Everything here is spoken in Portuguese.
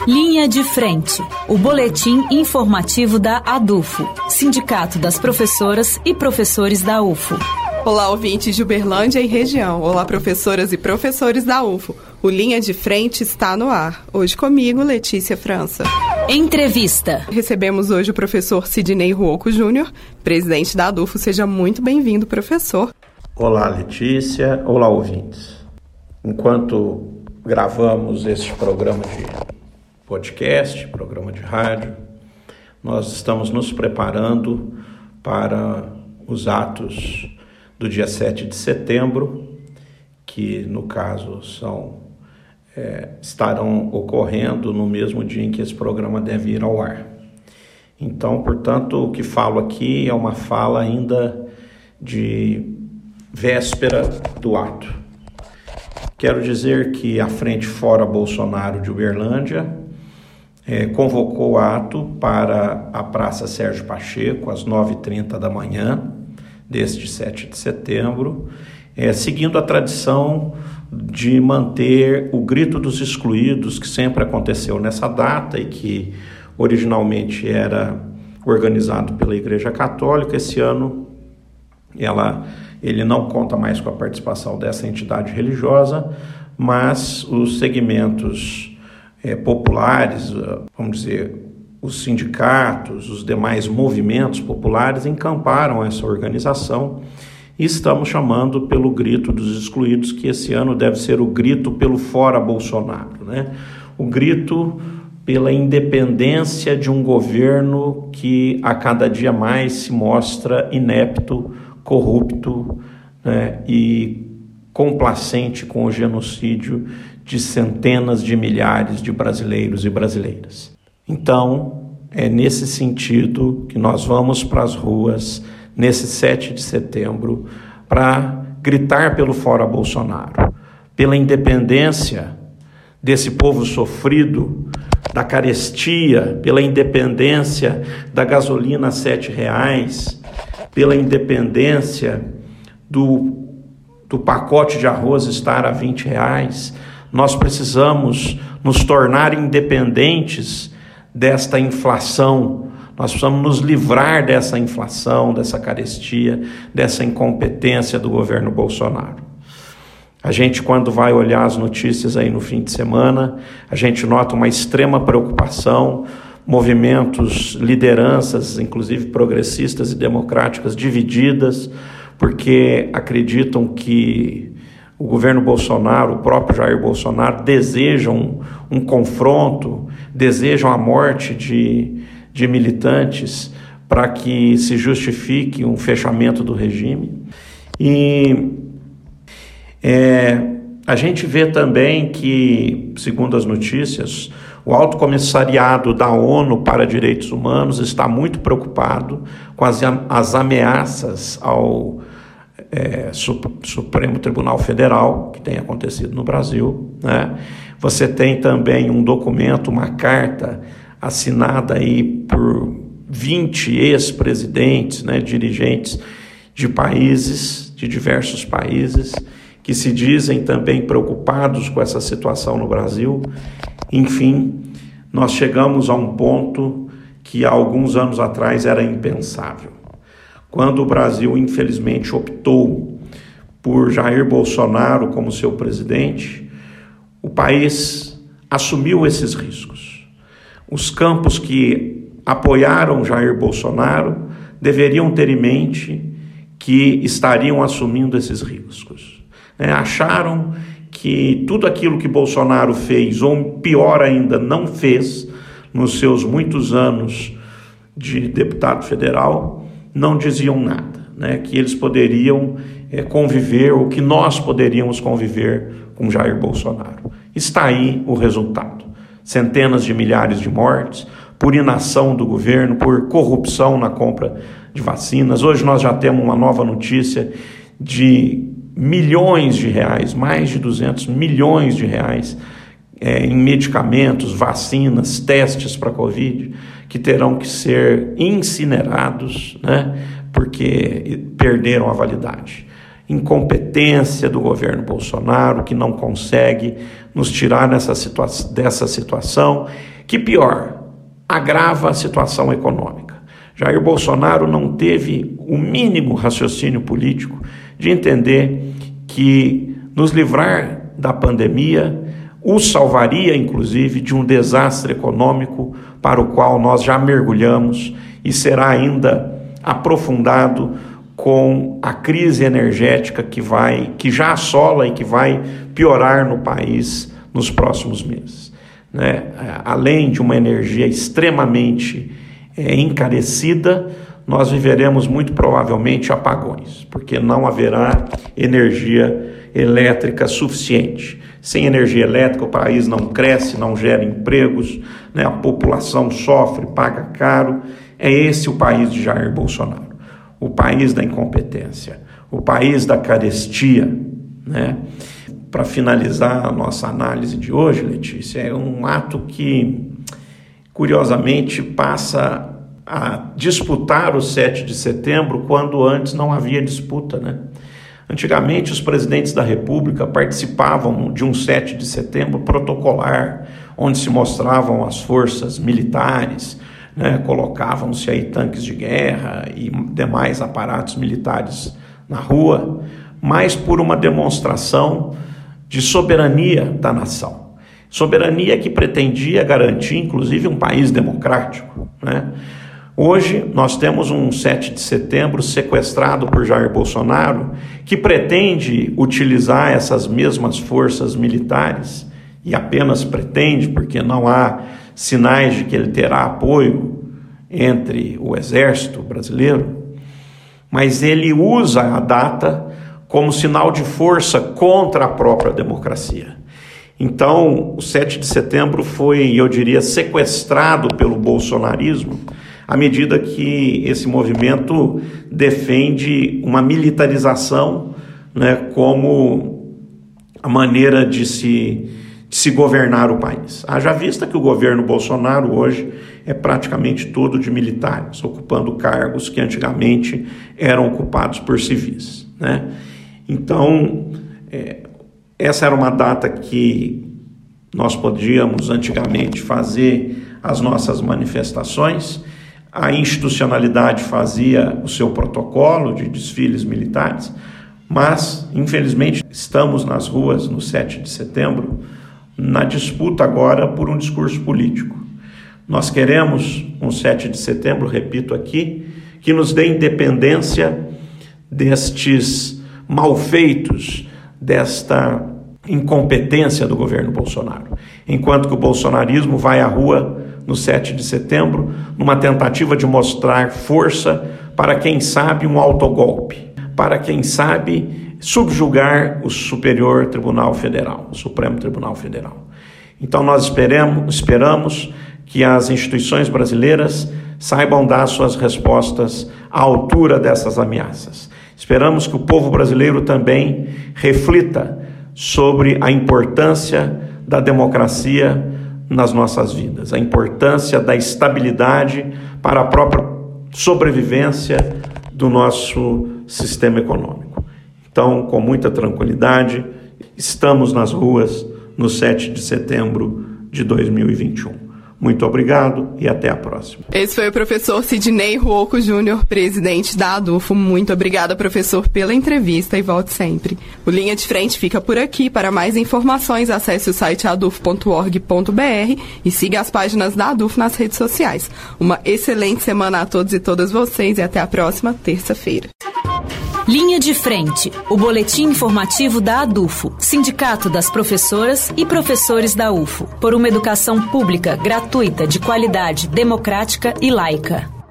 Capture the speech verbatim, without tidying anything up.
Linha de Frente, o boletim informativo da ADUFO, Sindicato das Professoras e Professores da U F O. Olá, ouvintes de Uberlândia e região. Olá, professoras e professores da U F O. O Linha de Frente está no ar. Hoje comigo, Letícia França. Entrevista. Recebemos hoje o professor Sidney Ruoco Júnior, presidente da ADUFO. Seja muito bem-vindo, professor. Olá, Letícia. Olá, ouvintes. Enquanto gravamos este programa de podcast, programa de rádio, nós estamos nos preparando para os atos do dia sete de setembro, que no caso são, é, estarão ocorrendo no mesmo dia em que esse programa deve ir ao ar. Então, portanto, o que falo aqui é uma fala ainda de véspera do ato. Quero dizer que a Frente Fora Bolsonaro de Uberlândia é, convocou o ato para a Praça Sérgio Pacheco, às nove e trinta da manhã, deste sete de setembro, é, seguindo a tradição de manter o Grito dos Excluídos, que sempre aconteceu nessa data e que originalmente era organizado pela Igreja Católica. Esse ano ela, ele não conta mais com a participação dessa entidade religiosa, mas os segmentos é, populares, vamos dizer, os sindicatos, os demais movimentos populares encamparam essa organização e estamos chamando pelo Grito dos Excluídos, que esse ano deve ser o grito pelo Fora Bolsonaro, né? O grito pela independência de um governo que a cada dia mais se mostra inepto, corrupto, né, e complacente com o genocídio de centenas de milhares de brasileiros e brasileiras. Então, é nesse sentido que nós vamos para as ruas nesse sete de setembro para gritar pelo Fora Bolsonaro, pela independência desse povo sofrido, da carestia, pela independência da gasolina a sete reais, pela independência do, do pacote de arroz estar a vinte reais. Nós precisamos nos tornar independentes desta inflação. Nós precisamos nos livrar dessa inflação, dessa carestia, dessa incompetência do governo Bolsonaro. A gente, quando vai olhar as notícias aí no fim de semana, a gente nota uma extrema preocupação, movimentos, lideranças, inclusive progressistas e democráticas, divididas, porque acreditam que o governo Bolsonaro, o próprio Jair Bolsonaro, desejam um, um confronto, desejam a morte de, de militantes para que se justifique um fechamento do regime. E é, a gente vê também que, segundo as notícias, o Alto Comissariado da ONU para Direitos Humanos está muito preocupado com as, as ameaças ao É, Supremo Tribunal Federal, que tem acontecido no Brasil, né? Você tem também um documento, uma carta assinada aí por vinte ex-presidentes, né, dirigentes de países, de diversos países, que se dizem também preocupados com essa situação no Brasil. Enfim, nós chegamos a um ponto que há alguns anos atrás era impensável. Quando o Brasil, infelizmente, optou por Jair Bolsonaro como seu presidente, o país assumiu esses riscos. Os campos que apoiaram Jair Bolsonaro deveriam ter em mente que estariam assumindo esses riscos. É, acharam que tudo aquilo que Bolsonaro fez, ou pior ainda, não fez, nos seus muitos anos de deputado federal, não diziam nada, né? Que eles poderiam é, conviver, ou que nós poderíamos conviver com Jair Bolsonaro. Está aí o resultado. Centenas de milhares de mortes por inação do governo, por corrupção na compra de vacinas. Hoje nós já temos uma nova notícia de milhões de reais, mais de duzentos milhões de reais é, em medicamentos, vacinas, testes para Covid, que terão que ser incinerados, né, porque perderam a validade. incompetência do governo Bolsonaro, que não consegue nos tirar nessa situa- dessa situação, que pior, agrava a situação econômica. Jair Bolsonaro não teve o mínimo raciocínio político de entender que nos livrar da pandemia o salvaria, inclusive, de um desastre econômico para o qual nós já mergulhamos e será ainda aprofundado com a crise energética que vai, que já assola e que vai piorar no país nos próximos meses, né? Além de uma energia extremamente é, encarecida, nós viveremos muito provavelmente apagões, porque não haverá energia elétrica suficiente. Sem energia elétrica o país não cresce, não gera empregos, né? A população sofre, paga caro. É esse o país de Jair Bolsonaro, o país da incompetência, o país da carestia, né? Para finalizar a nossa análise de hoje, Letícia, é um ato que, curiosamente, passa a disputar o sete de setembro quando antes não havia disputa, né? Antigamente, os presidentes da República participavam de um sete de setembro protocolar, onde se mostravam as forças militares, né? Colocavam-se aí tanques de guerra e demais aparatos militares na rua, mas por uma demonstração de soberania da nação. Soberania que pretendia garantir, inclusive, um país democrático, né? Hoje, nós temos um sete de setembro sequestrado por Jair Bolsonaro, que pretende utilizar essas mesmas forças militares, e apenas pretende, porque não há sinais de que ele terá apoio entre o exército brasileiro, mas ele usa a data como sinal de força contra a própria democracia. Então, o sete de setembro foi, eu diria, sequestrado pelo bolsonarismo, à medida que esse movimento defende uma militarização, né, como a maneira de se, de se governar o país. Haja vista que o governo Bolsonaro hoje é praticamente todo de militares, ocupando cargos que antigamente eram ocupados por civis, né? Então, é, essa era uma data que nós podíamos antigamente fazer as nossas manifestações. A institucionalidade fazia o seu protocolo de desfiles militares, mas, infelizmente, estamos nas ruas no sete de setembro na disputa agora por um discurso político. Nós queremos um sete de setembro, repito aqui, que nos dê independência destes malfeitos, desta incompetência do governo Bolsonaro. Enquanto que o bolsonarismo vai à rua no sete de setembro, numa tentativa de mostrar força para, quem sabe, um autogolpe, para, quem sabe, subjugar o Superior Tribunal Federal, o Supremo Tribunal Federal. Então nós esperamos, esperamos que as instituições brasileiras saibam dar suas respostas à altura dessas ameaças. Esperamos que o povo brasileiro também reflita sobre a importância da democracia nas nossas vidas, a importância da estabilidade para a própria sobrevivência do nosso sistema econômico. Então, com muita tranquilidade, estamos nas ruas no sete de setembro de dois mil e vinte e um. Muito obrigado e até a próxima. Esse foi o professor Sidney Ruocco Júnior, presidente da ADUFO. Muito obrigada, professor, pela entrevista e volte sempre. O Linha de Frente fica por aqui. Para mais informações, acesse o site adufo ponto org ponto br e siga as páginas da ADUFO nas redes sociais. Uma excelente semana a todos e todas vocês e até a próxima terça-feira. Linha de Frente, o boletim informativo da ADUFO, Sindicato das Professoras e Professores da U F O, por uma educação pública, gratuita, de qualidade, democrática e laica.